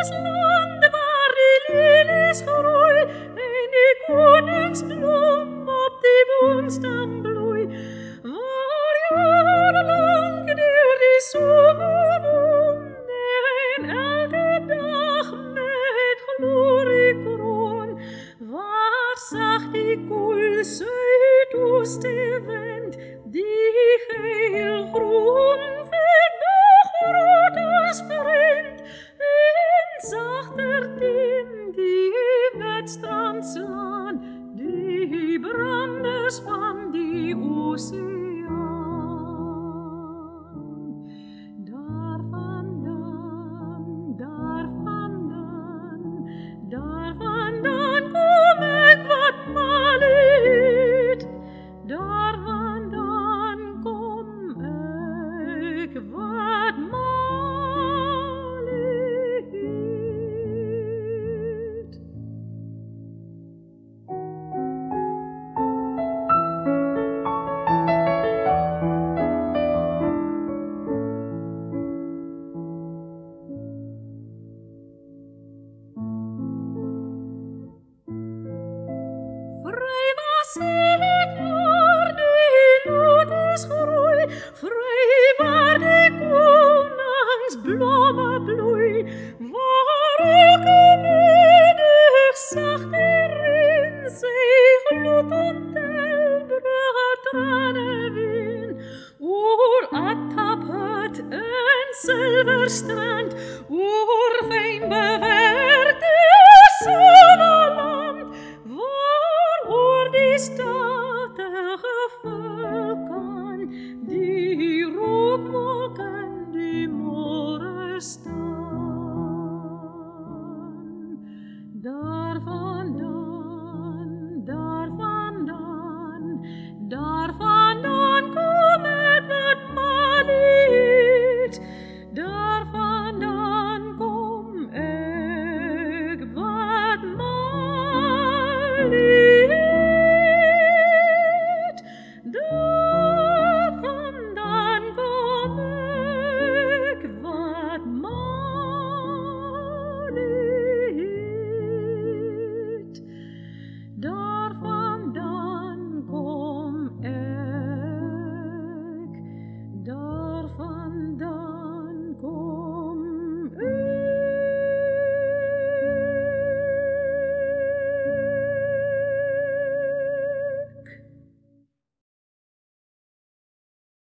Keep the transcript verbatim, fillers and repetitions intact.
ons land waar die lelies groei en die koningsbloem op die boomstam bloei, waar jarenlang deur die somer wonder en elke dag met glorie kroon, waar sag die koel suidoostenwind die geel groen werd nog rood as vriend en zachter teen die wetstrand slaan die branders van die oceaan. Daar vandaan, daar vandaan, daar vandaan kom ek wat mal het, daar vandaan kom ek wat mal het. Vry was ek waar die lotus groei, vry waar die koningsblomme bloei,